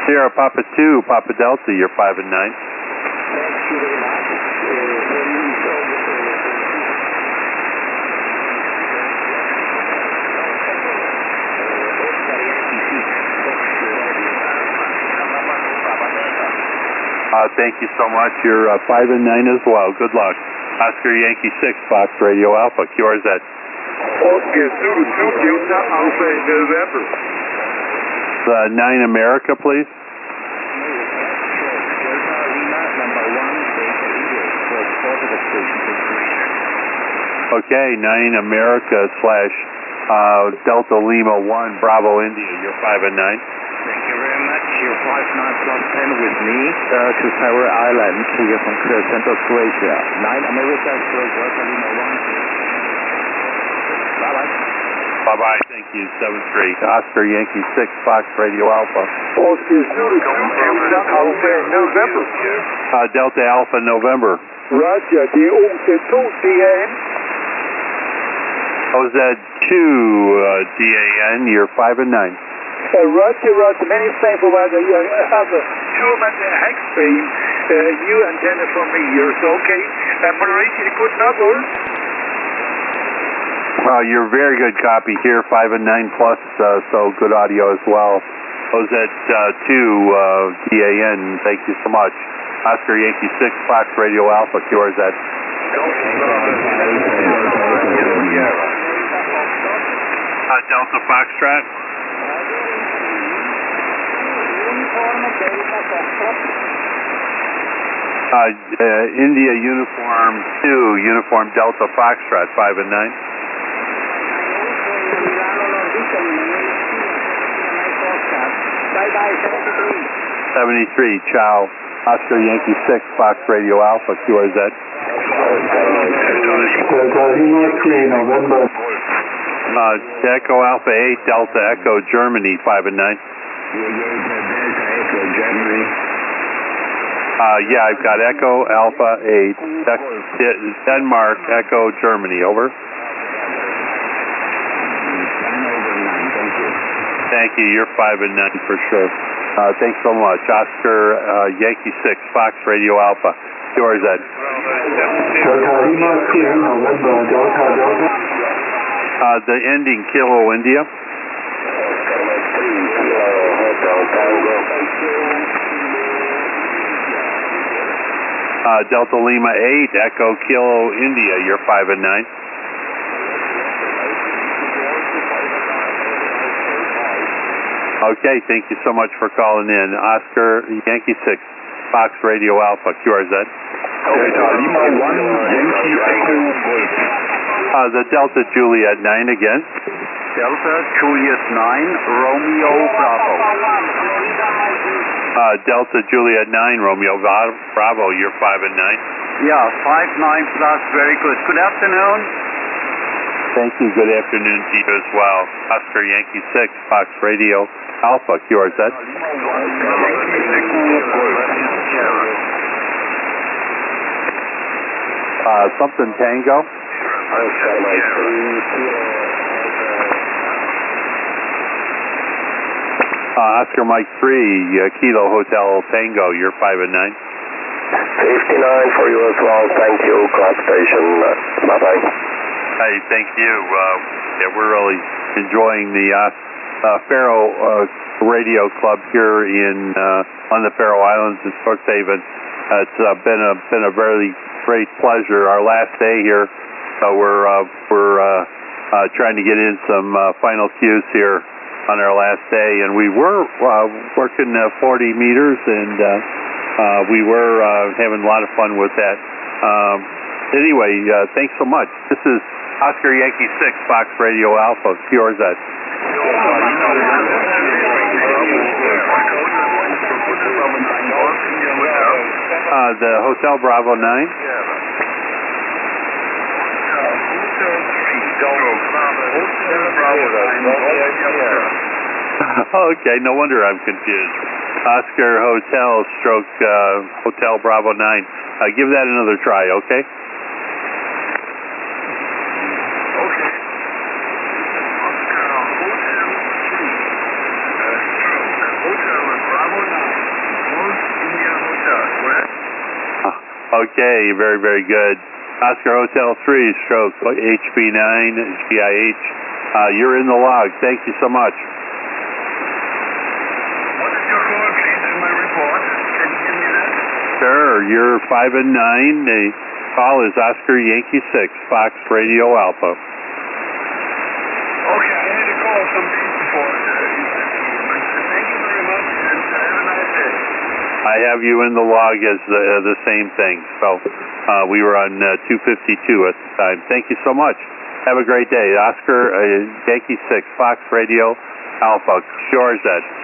Sierra Papa 2, Papa Delta, you're 5 and 9. Thank you so much. You're 5 and 9 as well. Good luck. Oscar Yankee 6, Fox Radio Alpha, QRZ. Oscar Zulu 2, Delta Alpha November. 9 America, please. Okay, 9 America / Delta Lima 1, Bravo India, you're 5 and 9. Thank you very much. You're 59 plus 10 with me to Tower Island here from Central Croatia. 9 America / Delta Lima 1. Bye-bye. Bye-bye. Thank you. 7-3. Oscar Yankee 6, Fox Radio Alpha. Oscar Zulu 2, Delta Alpha November. Delta Alpha November. Roger, DOZ2 DAN. OZ2 DAN, you're 5 and 9. Roger, many thanks for that. You have a human hex beam, new antenna from me here, so okay. Moderation, good number. You're very good copy here, 5 and 9 plus, so good audio as well. OZ2 DAN, thank you so much. Oscar Yankee 6, Fox Radio Alpha, QRZ. Delta Foxtrot. India Uniform 2, Uniform Delta Foxtrot, 5 and 9. Bye-bye, 73, Chow. Oscar Yankee 6, Fox Radio Alpha, QRZ. Echo Alpha 8, Delta Echo Germany, 5 and 9. Yeah, I've got Echo Alpha 8, Denmark, Echo Germany, over. Thank you, you're 5 and 9 for sure. Thanks so much. Oscar Yankee 6, Fox Radio Alpha, QRZ. The ending Kilo India. Delta Lima 8, Echo Kilo India, you're 5 and 9. Okay, thank you so much for calling in. Oscar Yankee 6, Fox Radio Alpha, QRZ. Delta Lima 1, Yankee Echo. The Delta Juliet 9 again. Delta Juliet 9, Romeo Bravo. Delta Juliet 9, Romeo Bravo, you're 5 and 9. Yeah, 5-9 plus, very good. Good afternoon. Thank you. Good afternoon to you as well. Oscar Yankee 6, Fox Radio Alpha, QRZ. Something Tango. Oscar Mike 3, Kilo Hotel Tango, you're 5 and 9. 59 for you as well. Thank you, Club Station. Bye-bye. Hey, thank you. Yeah, we're really enjoying the Faroe Radio Club here on the Faroe Islands in Storkhaven. It's been a very great pleasure. Our last day here, so we're trying to get in some final cues here on our last day, and we were working 40 meters, and we were having a lot of fun with that. Anyway, thanks so much. This is Oscar Yankee 6, Fox Radio Alpha, QRZ. The Hotel Bravo 9. Okay, no wonder I'm confused. Oscar Hotel / Hotel Bravo 9. Give that another try, okay? Okay, very, very good. Oscar Hotel 3, stroke HB9, GIH. You're in the log. Thank you so much. What is your call, please, in my report? Can you give me that? Sure, you're 5 and 9. The call is Oscar Yankee 6, Fox Radio Alpha. Okay, I had a call some days before. Thank you very much, and have a nice day. I have you in the log as the same thing. So we were on 252 at the time. Thank you so much. Have a great day. Oscar Yankee 6, Fox Radio Alpha. Yours, Ed.